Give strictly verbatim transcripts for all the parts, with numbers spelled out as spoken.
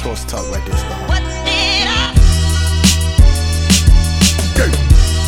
supposed to talk like this, though. What did I? Yeah.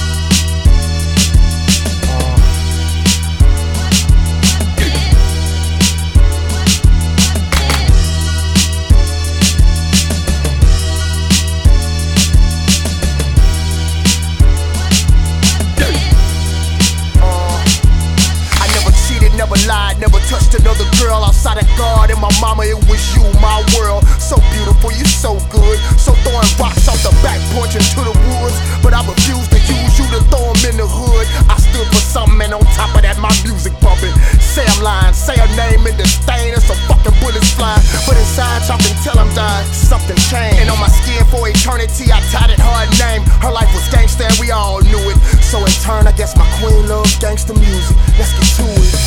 Never lied, never touched another girl outside of God and my mama. It was you, my world. So beautiful, you so good. So throwing rocks off the back porch into the woods, but I refused to use you to throw them in the hood. I stood for something, and on top of that, my music bumping. Say I'm lying, say her name in the stain, and some fucking bullets flying. But inside, y'all can tell I'm dying. Something changed, and on my skin for eternity, I tatted her name. Her life was gangsta, and we all knew it. So in turn, I guess my queen loves gangsta music. Let's get to it.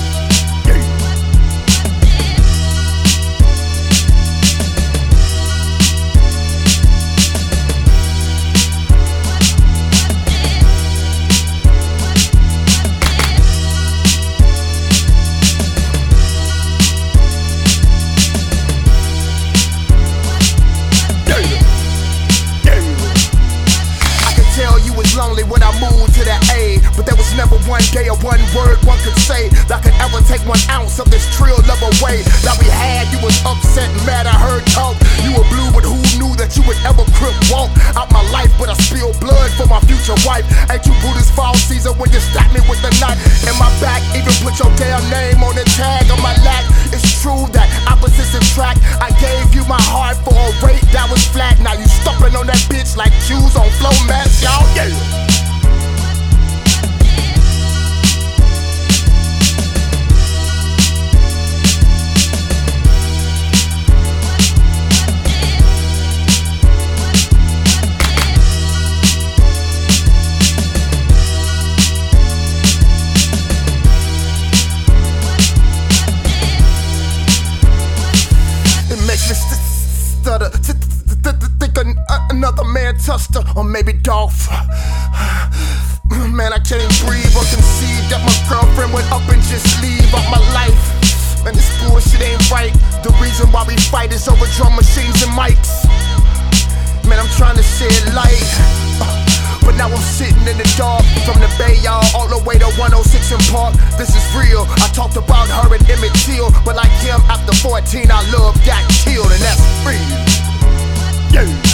Lonely when I moved to the A, but there was never one day or one word one could say that could ever take one ounce of this trill love away that we had. You was upset and mad, I heard talk. You were blue, but who knew that you would ever crip walk out my life? But I spilled blood for my future wife. Ain't you Buddha's fall season when you stabbed me with the knife in my back? Even put your damn name on the tag on my lap. It's true that opposites attract. I gave you my heart for a rate that was flat. Now you stomping on that bitch like shoes on flow mats, y'all. Yeah. Stutter, think another man touched her, or maybe Dolph. Man, I can't breathe or conceive that my girlfriend went up and just leave out my life. Man, this bullshit ain't right. The reason why we fight is over drum machines and mics. Man, I'm trying to shed light, but now I'm sitting in the dark. From the Bay, y'all, all the way to one oh six in Park. This is real. I talked about her and Emmett Till, but like him, after fourteen, our love got killed, and that's free. Yeah.